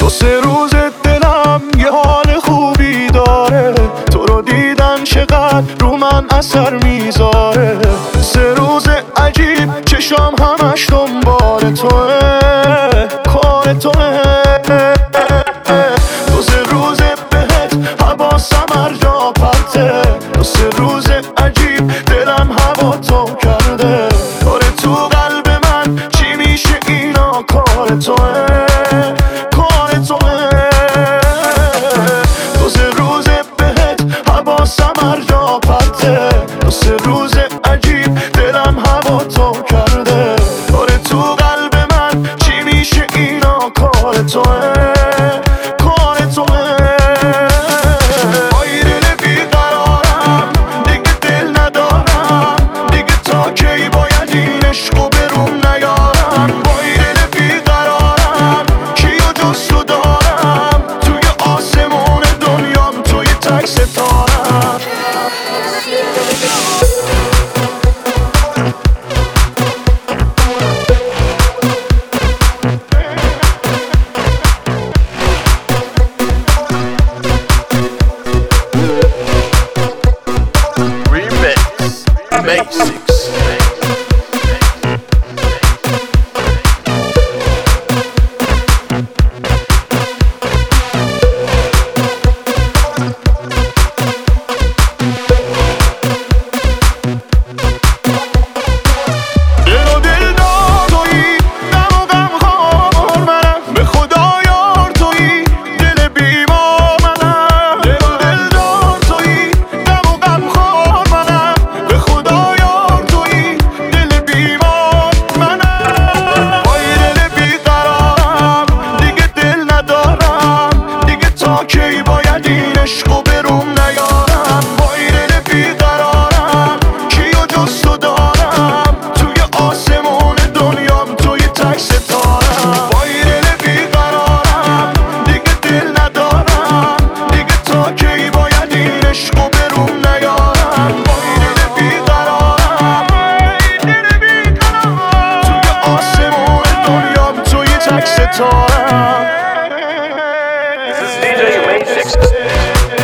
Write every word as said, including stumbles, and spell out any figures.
دو سه روز دلم یه حال خوبی داره، تو رو دیدن چقدر رو من اثر میذاره. سه روز عجیب چشام همش دنبال توه، کار توه. دو سه روز بهت حواسم هر جا پرته، دو سه روز عجیب دلم هوا تو کرده. آره تو قلب من چی میشه اینا کار توه، کار توه. دو سه روز بهت حواسم هر جا پرته، دو سه روز عجیب دلم هوا تو کرده. آره تو قلب من چی میشه اینا کار توه، کار توه. آی دل بیقرارم دیگه دل ندارم، دیگه تا کی باید این عشقو بروم نیارم. وای دل بیقرارم کیو جز تو دارم، توی آسمون دنیام توی تک ستارم. Basics. دل و دل دار تویی، غم و غمخوار منم، به خدا یار تویی، دل بیمار منم. دل و دل دار تویی، غم و غمخوار منم، به خدا یار تویی، دل بیمار منم. وای دل بیقرارم دیگه دل ندارم، دیگه تا کی باید این عشقو بروم نیارم. وای دل بیقرارم کیو جز تو دارم، توی آسمون دنیام توی تک ستارم. وای دل بیقرارم دیگه دل ندارم، دیگه تا کی باید این عشقو بروم نیارم. وای دل بیقرارم، دل بیقرارم، توی آسمون دنیام توی تک ستارم. This is D J Basics.